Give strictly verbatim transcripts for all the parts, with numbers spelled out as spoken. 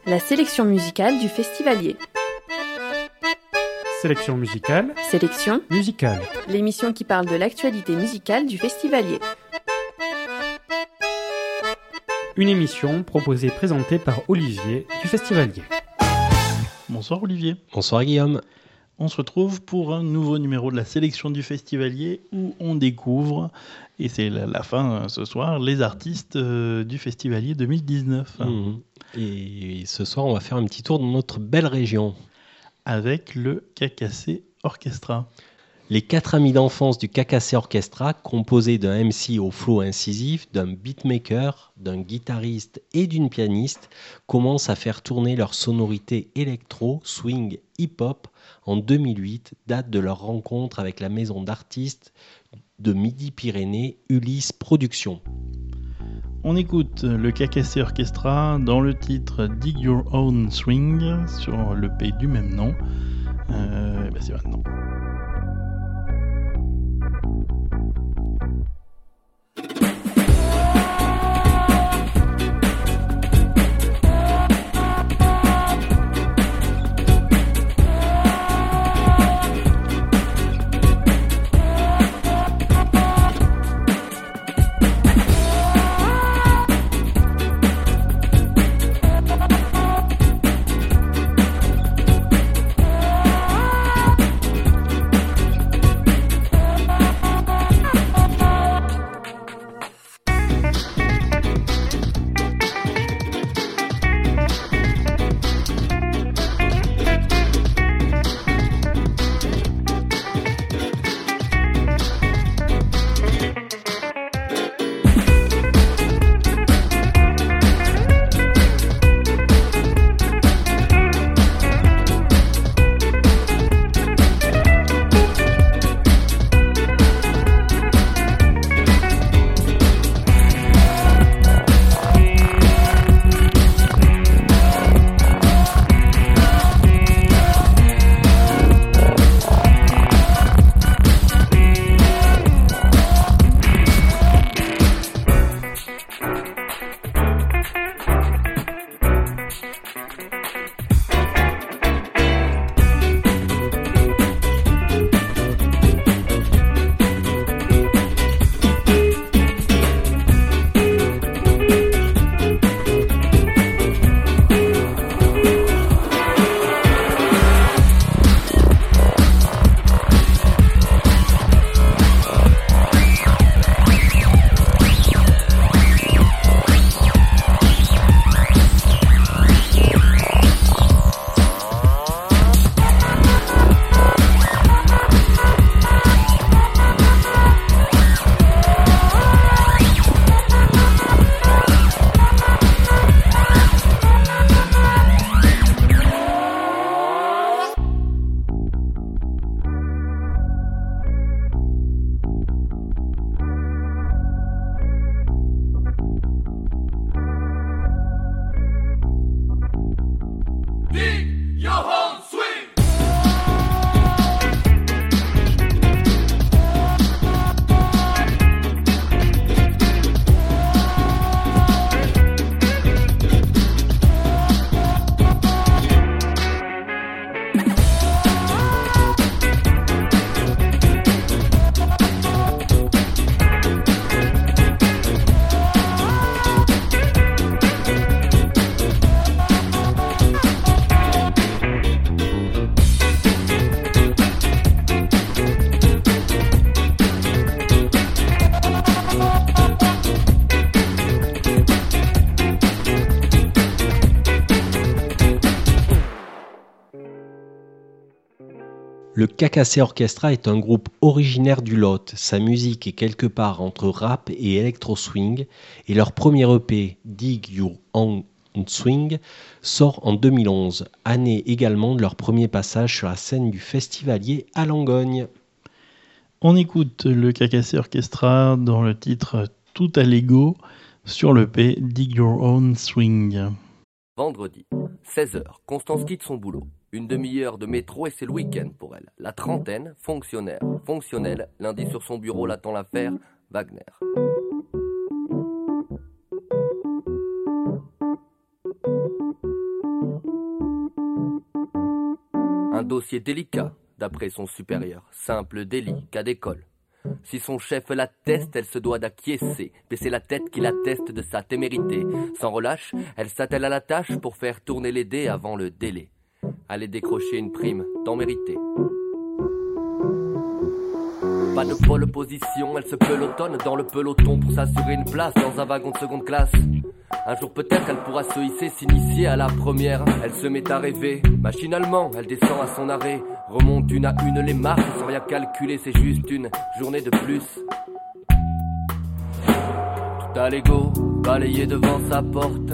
La sélection musicale du Festivalier. Sélection musicale. Sélection musicale. L'émission qui parle de l'actualité musicale du Festivalier. Une émission proposée et présentée par Olivier du Festivalier. Bonsoir Olivier. Bonsoir Guillaume. On se retrouve pour un nouveau numéro de la sélection du Festivalier où on découvre, et c'est la, la fin ce soir, les artistes euh, du Festivalier deux mille dix-neuf. Mmh. Et ce soir, on va faire un petit tour dans notre belle région. Avec le Cacassé Orchestra. Les quatre amis d'enfance du Cacassé Orchestra, composés d'un M C au flow incisif, d'un beatmaker, d'un guitariste et d'une pianiste, commencent à faire tourner leur sonorité électro, swing, hip-hop en deux mille huit, date de leur rencontre avec la maison d'artistes de Midi-Pyrénées, Ulysse Productions. On écoute le Cacassé Orchestra dans le titre Dig Your Own Swing sur le P du même nom. Euh, ben c'est maintenant. Le Cacassé Orchestra est un groupe originaire du Lot. Sa musique est quelque part entre rap et électro-swing et leur premier E P, Dig Your Own Swing, sort en deux mille onze, année également de leur premier passage sur la scène du Festivalier à Langogne. On écoute le Cacassé Orchestra dans le titre Tout à l'ego sur le P Dig Your Own Swing. Vendredi, seize heures, Constance quitte son boulot. Une demi-heure de métro et c'est le week-end pour elle. La trentaine, fonctionnaire, fonctionnelle. Lundi sur son bureau l'attend l'affaire Wagner. dossier délicat, d'après son supérieur. Simple délit, cas d'école. Si son chef l'atteste, elle se doit d'acquiescer, baisser la tête qu'il atteste de sa témérité. Sans relâche, elle s'attelle à la tâche pour faire tourner les dés avant le délai. Aller décrocher une prime, tant mérité. Pas de pole position, elle se pelotonne dans le peloton pour s'assurer une place dans un wagon de seconde classe. Un jour peut-être elle pourra se hisser, s'initier à la première. Elle se met à rêver, machinalement elle descend à son arrêt. Remonte une à une les marches sans rien calculer, c'est juste une journée de plus. Tout à l'ego, balayé devant sa porte.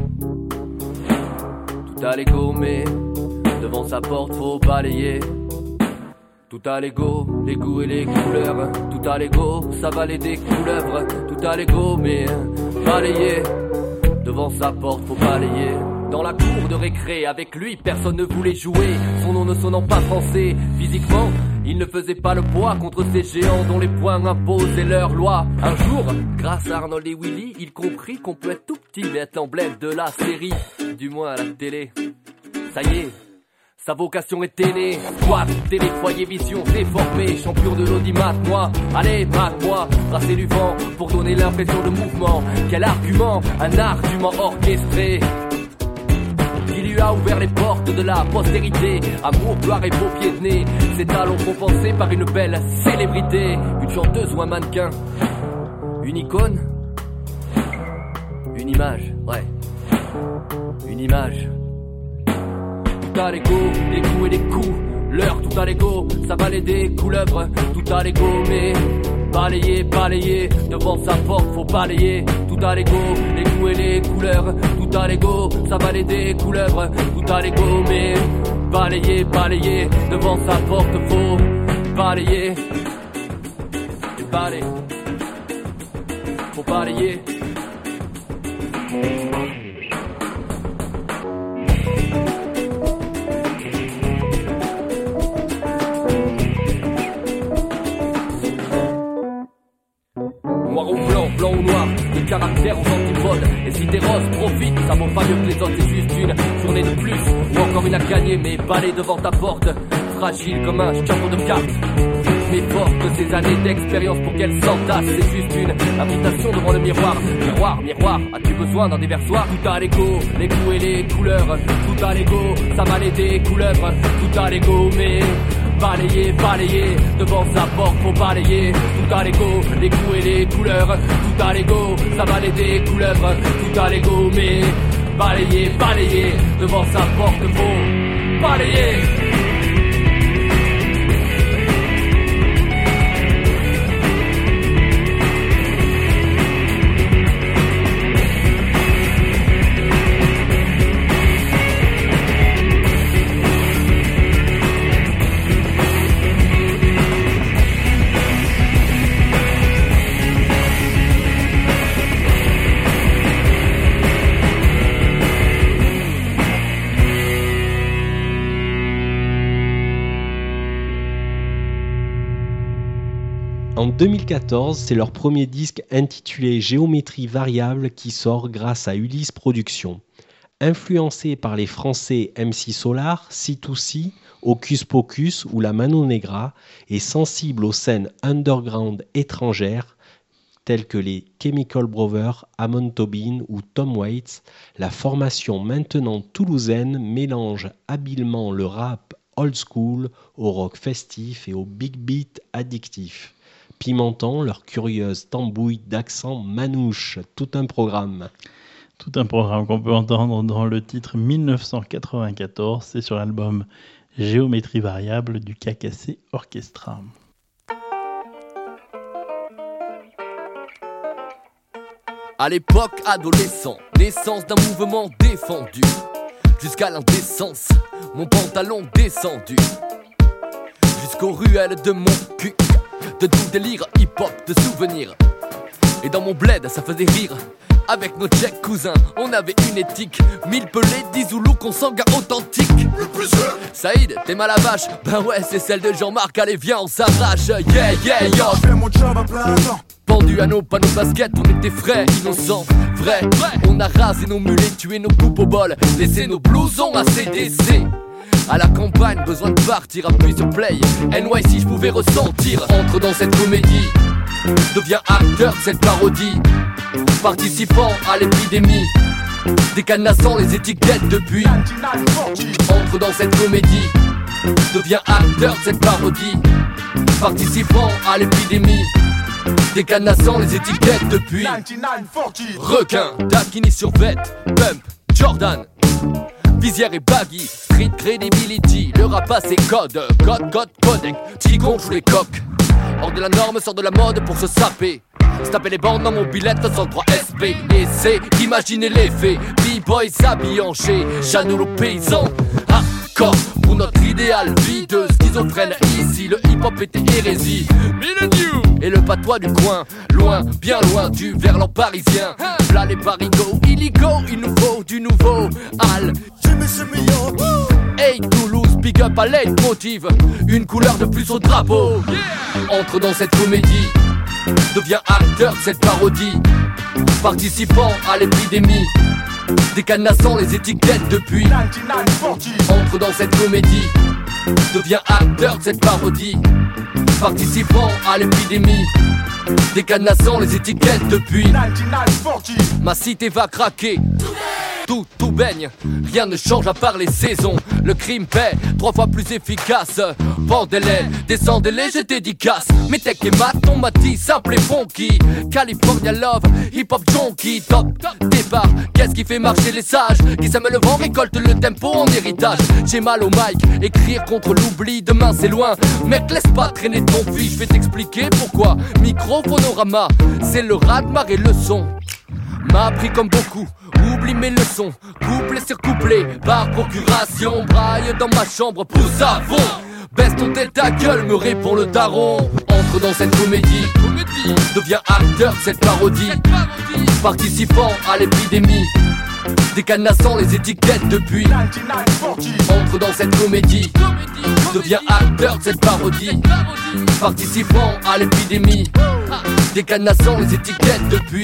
Tout à l'ego mais devant sa porte faut balayer. Tout à l'ego, les goûts et les couleurs. Tout à l'ego, ça valait des couleuvres. Tout à l'ego, mais balayer. Devant sa porte, faut balayer. Dans la cour de récré, avec lui, personne ne voulait jouer. Son nom ne sonnant pas français. Physiquement, il ne faisait pas le poids contre ces géants dont les poings imposaient leurs lois. Un jour, grâce à Arnold et Willy, il comprit qu'on peut être tout petit mais être l'emblème de la série. Du moins à la télé. Ça y est. Sa vocation était née, squat, télé, foyer, vision, déformé, champion de l'audimat, moi, allez, marque-moi, tracer du vent, pour donner l'impression de mouvement, quel argument, un argument orchestré, qui lui a ouvert les portes de la postérité, amour, gloire et beau pied de nez, ses talons compensés par une belle célébrité, une chanteuse ou un mannequin, une icône, une image, ouais, une image. Tout à l'ego, des coups et des coups. L'heure, tout à l'ego, ça valait des couleuvres. Tout à l'ego, mais balayer, balayer. Devant sa porte, faut balayer. Tout à l'ego, les coups et les couleurs. Tout à l'ego, ça valait des couleuvres. Tout à l'ego, mais balayer, balayer. Devant sa porte, faut balayer. Et balayer. Faut balayer. Noir ou blanc, blanc ou noir, des caractères aux antipodes. Et si t'es rose, profite, ça vaut pas mieux que les autres, c'est juste une journée de plus. Ou encore une à gagner, mais balai devant ta porte. Fragile comme un chapeau de cartes. Mais forte de ces années d'expérience pour qu'elle s'entasse. C'est juste une invitation devant le miroir. Miroir, miroir, as-tu besoin d'un déversoir? Tout à l'ego, les goûts et les couleurs. Tout à l'ego, ça valait des couleuvres. Tout à l'ego, mais balayer, balayer, devant sa porte faut balayer. Tout à l'ego, les goûts et les couleurs. Tout à l'ego, ça valait des couleuvres. Tout à l'ego, mais balayer, balayer, devant sa porte faut balayer. En deux mille quatorze, c'est leur premier disque intitulé Géométrie variable qui sort grâce à Ulysse Productions. Influencé par les Français M C Solar, C deux C, Hocus Pocus ou la Mano Negra, et sensible aux scènes underground étrangères telles que les Chemical Brothers, Amon Tobin ou Tom Waits, la formation maintenant toulousaine mélange habilement le rap old school au rock festif et au big beat addictif, pimentant leur curieuse tambouille d'accent manouche. Tout un programme. Tout un programme qu'on peut entendre dans le titre mille neuf cent quatre-vingt-quatorze, c'est sur l'album Géométrie variable du K K C Orchestra. À l'époque, adolescent, naissance d'un mouvement défendu. Jusqu'à l'indécence, mon pantalon descendu. Jusqu'aux ruelles de mon cul. De tout délire, hip-hop, de souvenirs. Et dans mon bled, ça faisait rire. Avec nos tchèques cousins, on avait une éthique. Mille pelés, dix zoulous, consanguins authentiques. Le plus sûr. Saïd, t'es mal à vache. Ben ouais, c'est celle de Jean-Marc, allez viens, on s'arrache. Yeah, yeah, yo. Fais mon job à plein temps. Pendu à nos panneaux baskets, on était frais, innocents. Vrai, vrai, on a rasé nos mulets, tué nos coupes au bol. Laissé nos blousons à C D C. à la campagne, besoin de partir, appuie sur play. N Y C, je pouvais ressentir. Entre dans cette comédie, deviens acteur de cette parodie, participant à l'épidémie, décadenassant les étiquettes depuis. Entre dans cette comédie, deviens acteur de cette parodie, participant à l'épidémie, décadenassant les étiquettes depuis. Requin, Dakini sur vêt, Pump, Jordan, visière et baggy, street credibility. Le rap a ses codes, code, code, codec, Tigon joue les coques. Hors de la norme, sort de la mode pour se saper. Se taper les bandes dans mon billet soixante-trois S P. Et c'est d'imaginer l'effet. B-boy s'habille en chez Chanel au paysan. Hardcore pour notre idéal, vie de schizophrène. Ici le hip-hop était hérésie. Millennium et le patois du coin, loin, bien loin du verlan parisien. Là les parigots illégaux, il nous faut du nouveau. Al, Jimmy Simeon. Hey Toulouse, big up à leitmotiv, une couleur de plus au drapeau. Entre dans cette comédie, deviens acteur de cette parodie, participant à l'épidémie, décadenassant les étiquettes depuis. Entre dans cette comédie, deviens acteur de cette parodie, participant à l'épidémie, décadenassant les étiquettes depuis. Ma cité va craquer. Tout, tout baigne, rien ne change à part les saisons. Le crime paie, trois fois plus efficace. Pendez-les, descendez-les, je dédicace. Mes tech et mat, on m'a dit simple et funky. California love, hip-hop junkie. Top, départ, qu'est-ce qui fait marcher les sages? Qui sème le vent, récolte le tempo en héritage. J'ai mal au mic, écrire contre l'oubli. Demain c'est loin, mec laisse pas traîner ton fils. Je vais t'expliquer pourquoi. Microphonorama, c'est le raz-de-marée et le son. M'a appris comme beaucoup, oublie mes leçons. Couplet sur couplet, par procuration. Braille dans ma chambre, pousse à fond. Baisse ton tête, ta gueule, me répond le daron. Entre dans cette comédie, deviens acteur de cette parodie, participant à l'épidémie, décadenassant les étiquettes depuis. Entre dans cette comédie, deviens acteur de cette parodie, participant à l'épidémie, décadenassant les étiquettes depuis.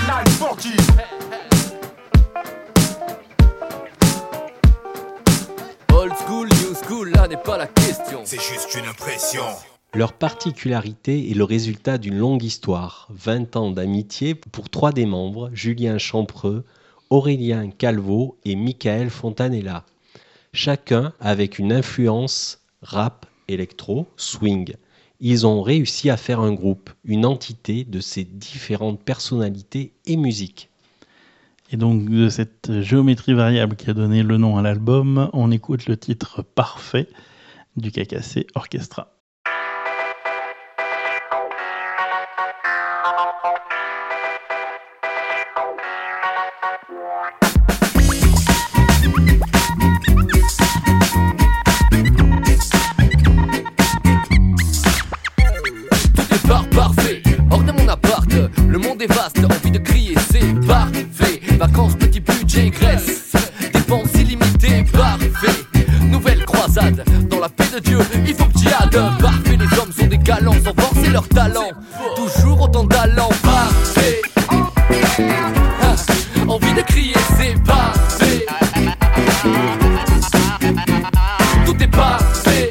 Old school, new school, là n'est pas la question. C'est juste une impression. Leur particularité est le résultat d'une longue histoire, vingt ans d'amitié pour trois des membres, Julien Champreux, Aurélien Calvo et Michael Fontanella. Chacun avec une influence rap, électro, swing. Ils ont réussi à faire un groupe, une entité de ces différentes personnalités et musiques. Et donc de cette géométrie variable qui a donné le nom à l'album, on écoute le titre Parfait du K K C Orchestra. Le monde est vaste, envie de crier, c'est parfait. Vacances, petit budget, graisse, dépenses illimitées, parfait. Nouvelle croisade, dans la paix de Dieu, il faut que j'y aille. Parfait, les hommes sont des galants, sans forcer leur talent. Toujours autant d'allant, parfait. Ah, envie de crier, c'est parfait. Tout est parfait.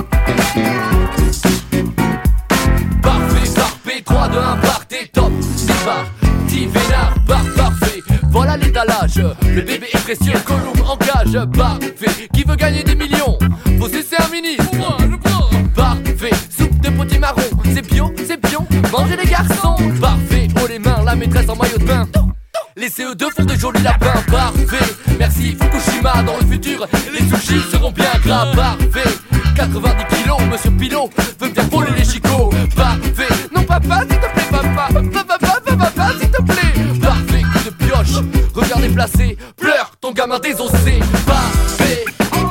Parfait, parfait, trois, deux, un, partez, top. Parti vénard, bar parfait. Voilà l'étalage, le bébé est précieux, Colombe en cage, parfait. Qui veut gagner des millions? Faut cesser un ministre. Moi, je prends. Parfait, soupe de potimarron, c'est bio, c'est bio. Mangez les garçons, parfait. Haut les mains, la maîtresse en maillot de bain. Les C E deux font de jolis lapins, parfait. Merci Fukushima, dans le futur, les sushis seront bien gras, parfait. quatre-vingt-dix kilos, monsieur Pilot veut bien voler les chicots, parfait. Non papa, s'il te plaît, papa, papa, papa, papa, s'il te plaît. Parfait, coup de pioche, regard déplacé, pleure ton gamin désossé, parfait.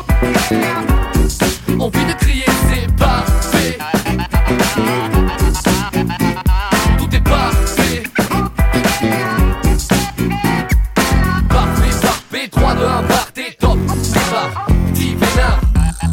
Envie de crier, c'est parfait. Tout est parfait. Parfait, parfait, trois, deux, un, partez, top. C'est parti, vénard.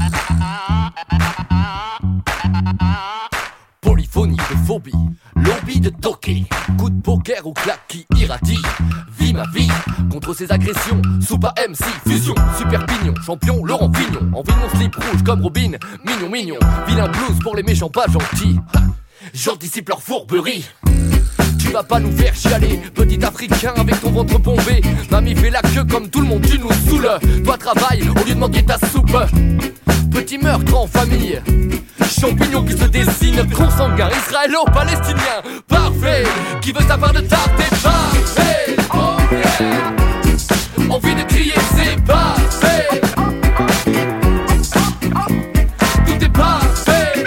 Polyphonie de phobie, lobby de toqué, coup de poker ou claque qui irradie. Vie ma vie, contre ces agressions. Soupa M C, fusion, super pignon, champion, Laurent Fignon. Envie de mon slip rouge comme Robin, mignon, mignon. Vilain blues pour les méchants pas gentils. J'anticipe leur fourberie. Tu vas pas nous faire chialer, petit africain avec ton ventre bombé. Mamie fait la queue comme tout le monde, tu nous saoules. Toi travaille au lieu de manquer ta soupe. Petit meurtre en famille, champignon qui se dessine, consanguin, israélo-palestinien. Parfait, qui veut savoir de ta t'es parfait. Oh yeah. Envie de crier c'est parfait. Tout est parfait.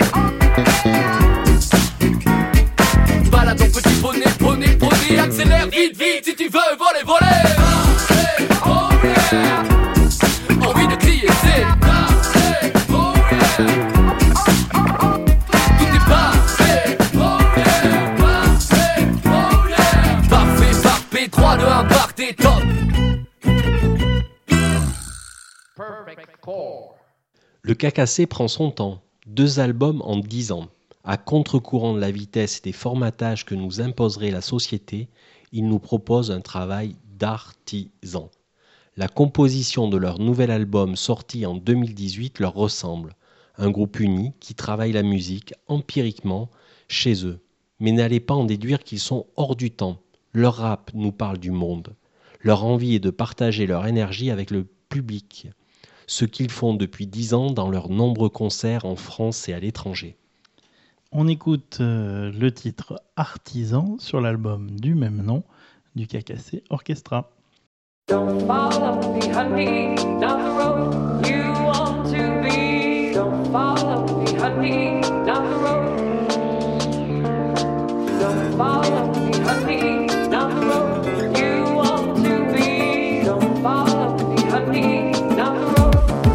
Balade ton petit poney, poney, poney. Accélère vite, vite si tu veux voler, voler. Parfait, oh yeah. Envie de crier c'est parfait. Oh yeah. Tout est parfait, oh yeah. Parfait, oh yeah. Parfait, parfait, trois, deux, un, partez, top. Le K K C prend son temps, deux albums en dix ans. À contre-courant de la vitesse et des formatages que nous imposerait la société, il nous propose un travail d'artisan. La composition de leur nouvel album sorti en deux mille dix-huit leur ressemble. Un groupe uni qui travaille la musique empiriquement chez eux. Mais n'allez pas en déduire qu'ils sont hors du temps. Leur rap nous parle du monde. Leur envie est de partager leur énergie avec le public. Ce qu'ils font depuis dix ans dans leurs nombreux concerts en France et à l'étranger. On écoute euh, le titre Artisan sur l'album du même nom du K K C Orchestra. Don't follow me, honey, down the road you want to be. Don't follow me, honey, down the road. Don't follow me, honey, down the road you want to be. Don't follow me, honey, down the road.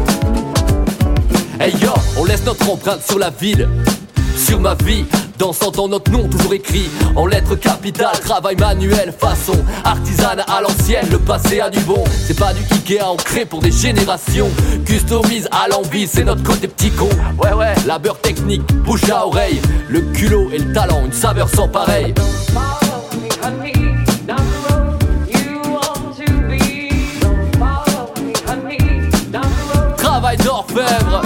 Hey yo, on laisse notre empreinte sur la ville, sur ma vie, dansant dans notre nom toujours écrit en lettres capitales, travail manuel, façon artisane à l'ancienne. Le passé a du bon, c'est pas du Ikea ancré pour des générations. Customise à l'envie, c'est notre côté petit con. Ouais ouais, labeur technique, bouche à oreille, le culot et le talent, une saveur sans pareil. Follow me, honey, down the road you want to be. Don't follow me, honey, down the road. Travail d'orfèvre.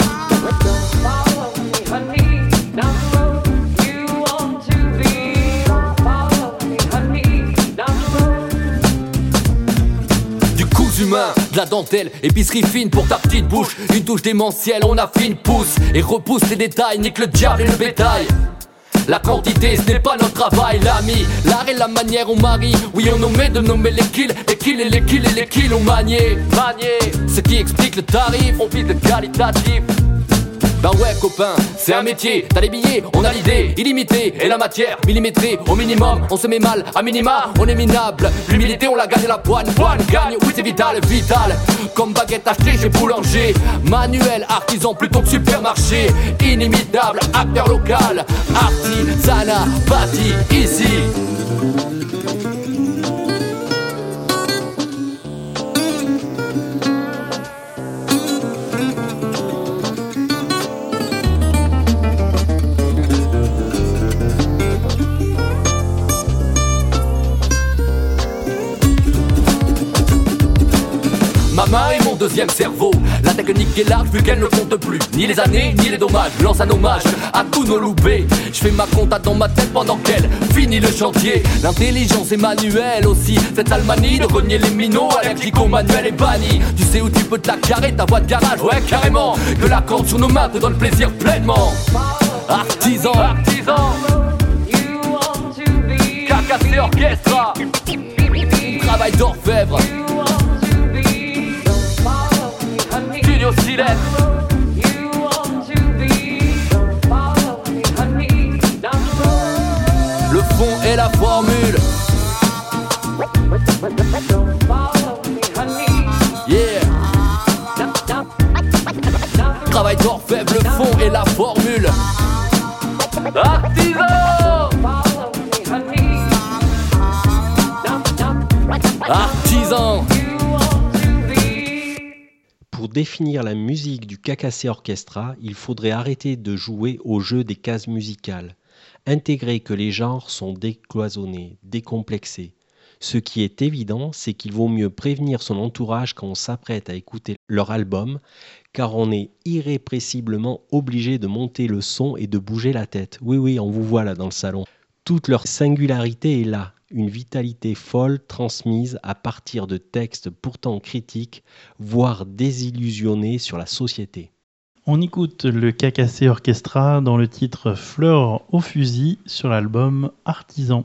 Humain, de la dentelle, épicerie fine pour ta petite bouche. Une touche démentielle, on affine, pousse et repousse les détails, nique le diable et le bétail. La quantité, ce n'est pas notre travail, l'ami. L'art et la manière, on marie. Oui, on omet de nommer les kills, les kills et les kills et les kills, on manier. Manier, ce qui explique le tarif, on vise le qualitatif. Ben ouais copain, c'est un métier, t'as les billets, on a l'idée, illimitée, et la matière, millimétrée, au minimum, on se met mal, à minima, on est minable, l'humilité on l'a gagné la poigne, poigne, gagne, oui c'est vital, vital, comme baguette achetée chez boulanger, manuel, artisan plutôt que supermarché, inimitable, acteur local, artisanat, bâti, ici. Ma main est mon deuxième cerveau. La technique est large vu qu'elle ne compte plus ni les années, ni les dommages. Je lance un hommage à tous nos loupés. Je fais ma compta dans ma tête pendant qu'elle finit le chantier. L'intelligence est manuelle aussi. Cette sale manie de renier les minots à l'électrico manuel est banni. Tu sais où tu peux te la carrer, ta voie de garage, ouais carrément. Que la corde sur nos mains te donne plaisir pleinement. Artisan, artisan, K K C Orchestra, travail d'orfèvre. Studio Silence. Le fond et la formule. Yeah. Travail d'orfèvre, le fond et la formule. Artisan. Artisan. Pour définir la musique du K K C Orchestra, il faudrait arrêter de jouer au jeu des cases musicales, intégrer que les genres sont décloisonnés, décomplexés. Ce qui est évident, c'est qu'il vaut mieux prévenir son entourage quand on s'apprête à écouter leur album, car on est irrépressiblement obligé de monter le son et de bouger la tête. Oui, oui, on vous voit là dans le salon. Toute leur singularité est là, une vitalité folle transmise à partir de textes pourtant critiques, voire désillusionnés sur la société. On écoute le K K C Orchestra dans le titre Fleurs au fusil sur l'album Artisan.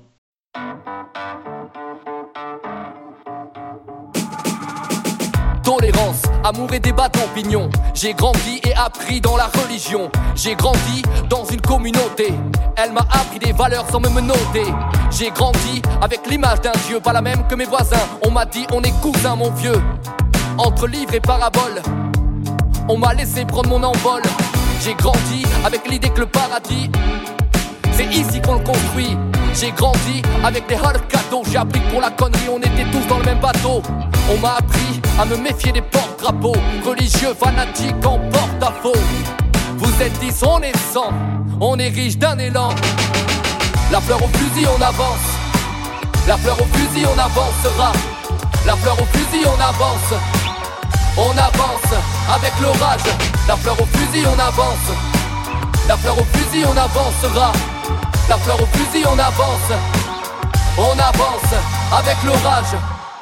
Tolérance, amour et débat d'opinion. J'ai grandi et appris dans la religion. J'ai grandi dans une communauté. Elle m'a appris des valeurs sans me menotter. J'ai grandi avec l'image d'un dieu, pas la même que mes voisins. On m'a dit on est cousins mon vieux. Entre livres et paraboles, on m'a laissé prendre mon envol. J'ai grandi avec l'idée que le paradis, c'est ici qu'on le construit. J'ai grandi avec des hard cadeaux. J'ai appris que pour la connerie on était tous dans le même bateau. On m'a appris à me méfier des porte-drapeaux. Religieux, fanatiques en porte-à-faux. Vous êtes dix, on est cent. On est riche d'un élan. La fleur au fusil on avance. La fleur au fusil on avancera. La fleur au fusil on avance. On avance avec l'orage. La fleur au fusil on avance. La fleur au fusil on avancera. La fleur au fusil on avance. On avance avec l'orage.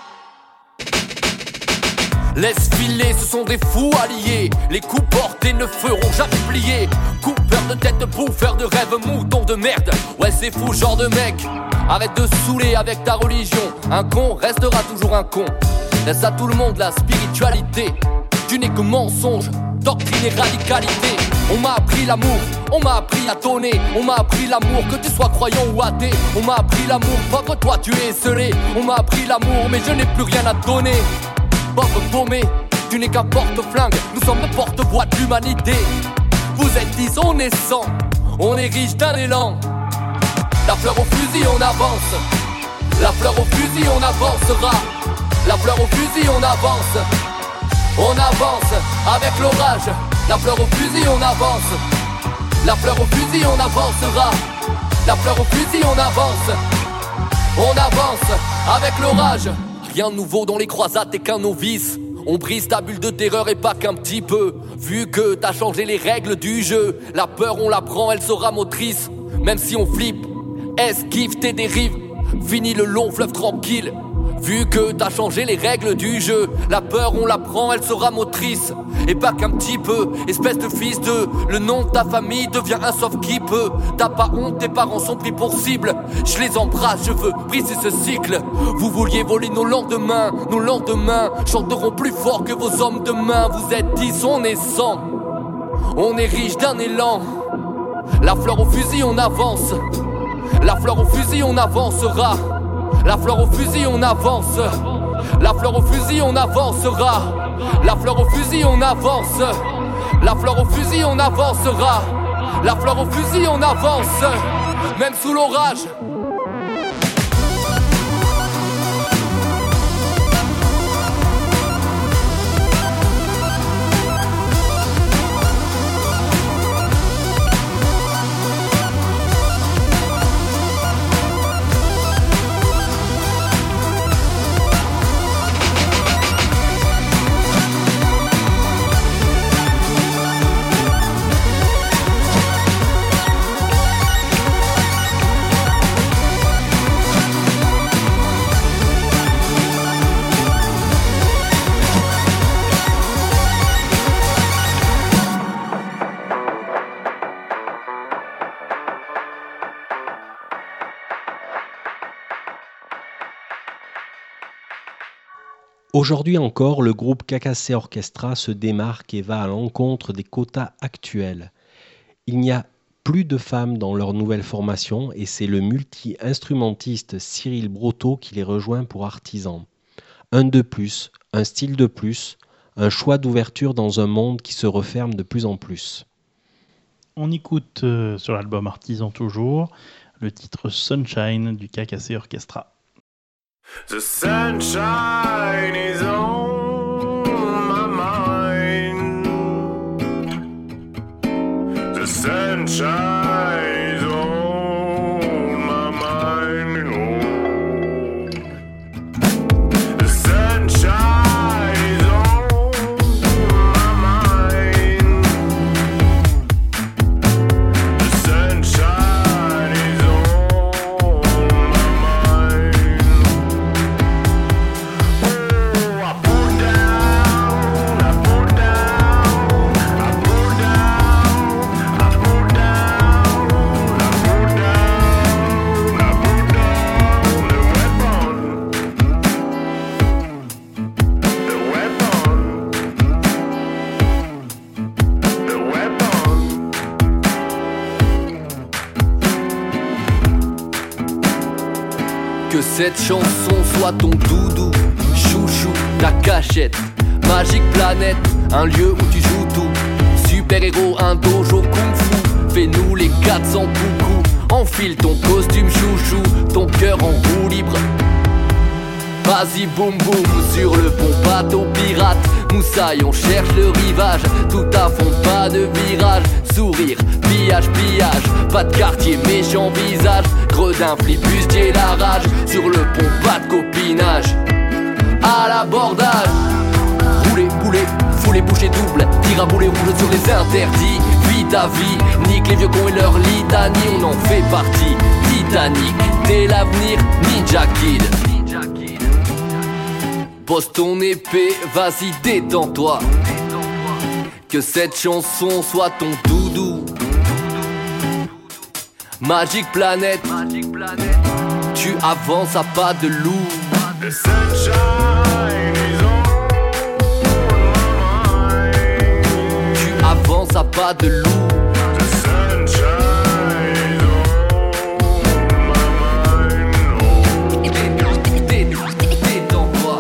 Laisse filer, ce sont des fous alliés. Les coups portés ne feront jamais plier. Coupeur de tête, bouffeur de rêve, mouton de merde. Ouais c'est fou genre de mec. Arrête de saouler avec ta religion. Un con restera toujours un con. Laisse à tout le monde la spiritualité. Tu n'es que mensonge, doctrine et radicalité. On m'a appris l'amour, on m'a appris à donner. On m'a appris l'amour, que tu sois croyant ou athée. On m'a appris l'amour, pas que toi tu es scellé. On m'a appris l'amour, mais je n'ai plus rien à te donner. Pauvre paumé, tu n'es qu'un porte-flingue. Nous sommes le porte-voix de l'humanité. Vous êtes dix, on est cent. On est riche d'un élan. La fleur au fusil, on avance. La fleur au fusil, on avancera. La fleur au fusil, on avance. On avance avec l'orage. La fleur au fusil, on avance. La fleur au fusil, on avancera. La fleur au fusil, on avance. On avance avec l'orage. Rien de nouveau dans les croisades, t'es qu'un novice. On brise ta bulle de terreur et pas qu'un petit peu. Vu que t'as changé les règles du jeu, la peur on la prend, elle sera motrice. Même si on flippe, esquive tes dérives. Fini le long fleuve tranquille. Vu que t'as changé les règles du jeu, la peur on la prend, elle sera motrice. Et pas qu'un petit peu, espèce de fils de. Le nom de ta famille devient un sauf qui peut. T'as pas honte, tes parents sont pris pour cible. Je les embrasse, je veux briser ce cycle. Vous vouliez voler nos lendemains, nos lendemains chanteront plus fort que vos hommes de main. Vous êtes dix, on est cent. On est riche d'un élan. La fleur au fusil on avance. La fleur au fusil on avancera. La fleur au fusil on avance. La fleur au fusil on avancera. La fleur au fusil on avance. La fleur au fusil on avancera. La fleur au fusil on avance. Même sous l'orage. Aujourd'hui encore, le groupe K K C Orchestra se démarque et va à l'encontre des quotas actuels. Il n'y a plus de femmes dans leur nouvelle formation et c'est le multi-instrumentiste Cyril Brotteau qui les rejoint pour Artisan. Un de plus, un style de plus, un choix d'ouverture dans un monde qui se referme de plus en plus. On écoute euh, sur l'album Artisan toujours le titre Sunshine du K K C Orchestra. The sunshine is on my mind. The sunshine is on my mind. Oh. cette chanson soit ton doudou, chouchou, ta cachette, magique planète, un lieu où tu joues tout. Super-héros, un dojo kung-fu, fais-nous les quatre cents coucou. Enfile ton costume chouchou, ton cœur en roue libre. Vas-y boum boum sur le pont bateau pirate. Moussaille, on cherche le rivage, tout à fond, pas de virage. Sourire, pillage, pillage, pas de quartier, méchant visage. Gredin, flibustier, la rage, sur le pont, pas de copinage. À l'abordage, rouler, bouler, fouler, boucher double. Tire à boulet rouge sur les interdits. Vis ta vie, nique les vieux cons et leur litanie. On en fait partie, Titanic, t'es l'avenir, Ninja Kid. Pose ton épée, vas-y détends-toi. Que cette chanson soit ton doudou. Magic Planet, tu avances à pas de loup. The sunshine is on my mind. Tu avances à pas de loup. The sunshine is on my mind. Oh. Détends-toi.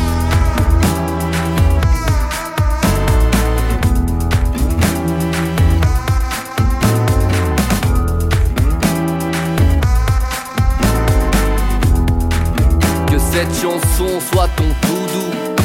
Que cette chanson soit ton doudou.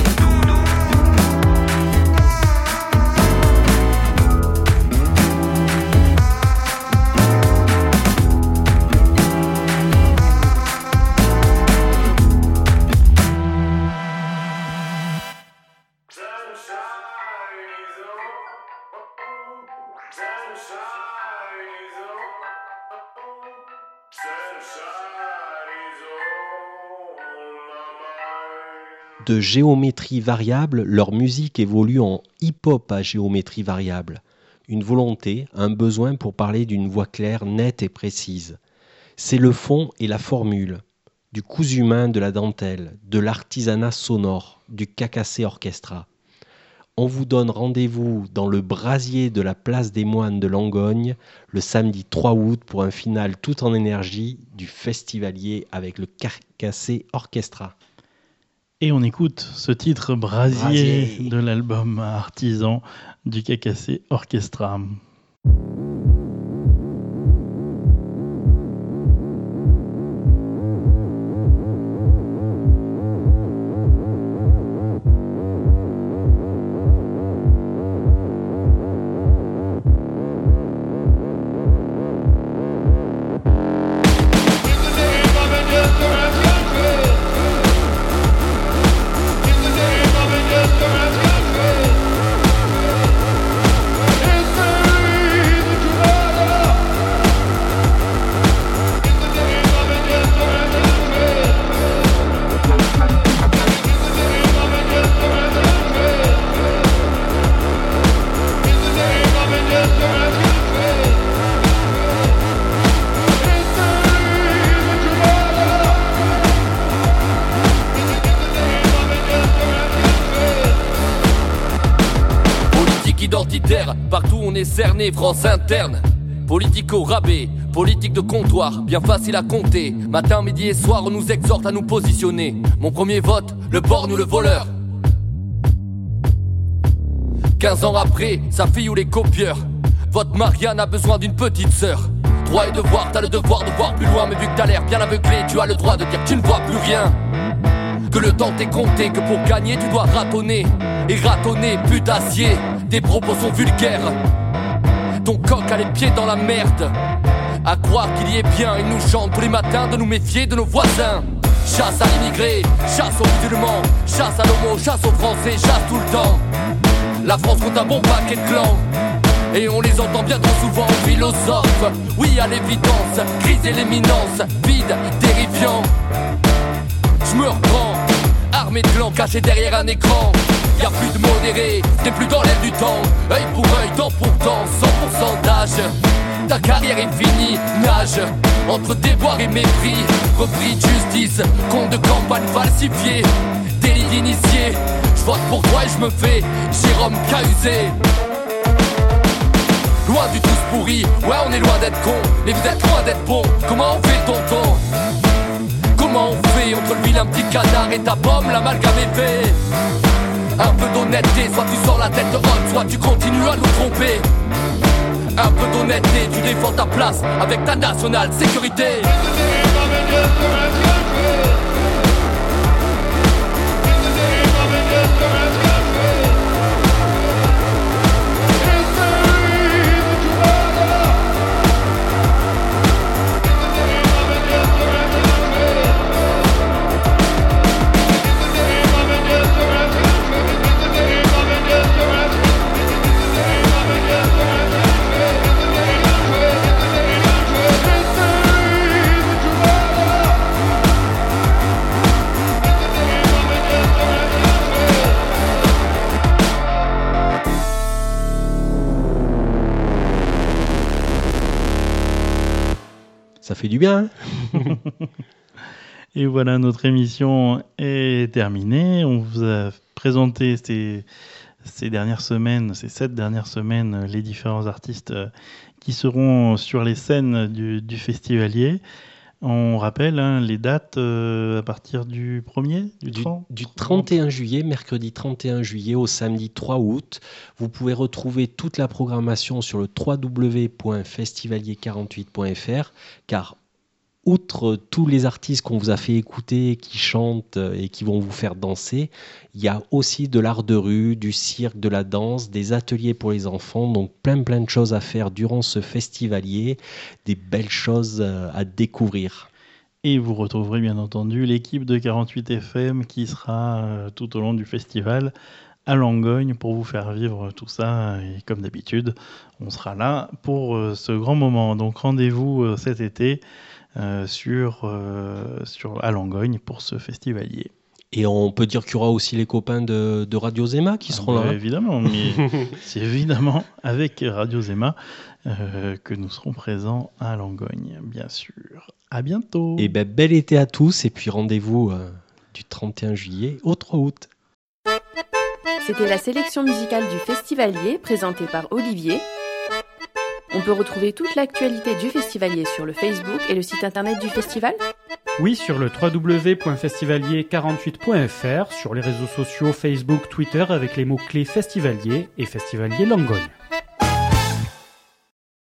De géométrie variable, leur musique évolue en hip-hop à géométrie variable. Une volonté, un besoin pour parler d'une voix claire, nette et précise. C'est le fond et la formule, du cousu main de la dentelle, de l'artisanat sonore, du Cacassé Orchestra. On vous donne rendez-vous dans le brasier de la place des Moines de Langogne le samedi trois août pour un final tout en énergie du Festivalier avec le Cacassé Orchestra. Et on écoute ce titre Brasier, Brasier. de l'album Artisan du Cacassé Orchestra. Partout on est cerné, France interne. Politique au rabais, politique de comptoir, bien facile à compter. Matin, midi et soir, on nous exhorte à nous positionner. Mon premier vote, le borgne ou le voleur. Quinze ans après, sa fille ou les copieurs. Votre Marianne a besoin d'une petite sœur. Droit et devoir, t'as le devoir de voir plus loin. Mais vu que t'as l'air bien aveuglé, tu as le droit de dire que tu ne vois plus rien. Que le temps t'est compté, que pour gagner tu dois ratonner. Et ratonner, putassier, tes propos sont vulgaires. Ton coq a les pieds dans la merde. À croire qu'il y est bien, il nous chante tous les matins de nous méfier de nos voisins. Chasse à l'immigré, chasse aux musulmans, chasse à l'homo, chasse aux français, chasse tout le temps. La France compte un bon paquet de clans. Et on les entend bien trop souvent, philosophes. Oui à l'évidence, crise et l'éminence, vide, terrifiant. Je me reprends, armé de clans cachés derrière un écran. Y'a plus de modéré, t'es plus dans l'air du temps. Œil pour œil, temps pour temps, cent pour cent d'âge. Ta carrière est finie, nage entre déboire et mépris. Repris de justice, compte de campagne falsifié. Délit d'initié, je vote pour toi et je me fais Jérôme Cahuset. Loin du tous pourri, ouais on est loin d'être con. Mais vous êtes loin d'être bon, comment on fait tonton? Comment on fait? vérité entre le vilain petit canard et ta pomme, l'amalgame épais. Un peu d'honnêteté, soit tu sors la tête haute, soit tu continues à nous tromper. Un peu d'honnêteté, tu défends ta place avec ta nationale sécurité. Ça fait du bien. Hein. Et voilà, notre émission est terminée. On vous a présenté ces, ces dernières semaines, ces sept dernières semaines, les différents artistes qui seront sur les scènes du, du festivalier. On rappelle hein, les dates euh, à partir du premier, du, Du, trente, du trente et un juillet, mercredi trente et un juillet au samedi trois août. Vous pouvez retrouver toute la programmation sur le w w w point festivalier quarante-huit point f r car outre tous les artistes qu'on vous a fait écouter, qui chantent et qui vont vous faire danser, il y a aussi de l'art de rue, du cirque, de la danse, des ateliers pour les enfants, donc plein plein de choses à faire durant ce festivalier, des belles choses à découvrir. Et vous retrouverez bien entendu l'équipe de quarante-huit F M qui sera euh, tout au long du festival à Langogne pour vous faire vivre tout ça. Et comme d'habitude, on sera là pour euh, ce grand moment. Donc rendez-vous euh, cet été euh, sur, euh, sur, à Langogne pour ce festivalier. Et on peut dire qu'il y aura aussi les copains de, de Radio Zema qui seront Ah bah, là. Évidemment, mais c'est évidemment avec Radio Zema euh, que nous serons présents à Langogne, bien sûr. À bientôt. Et ben bel été à tous et puis rendez-vous euh, du trente et un juillet au trois août. C'était la sélection musicale du Festivalier présentée par Olivier. On peut retrouver toute l'actualité du Festivalier sur le Facebook et le site internet du festival. Oui, sur le w w w point festivalier quarante-huit point f r, sur les réseaux sociaux Facebook, Twitter avec les mots-clés Festivalier et Festivalier Langogne.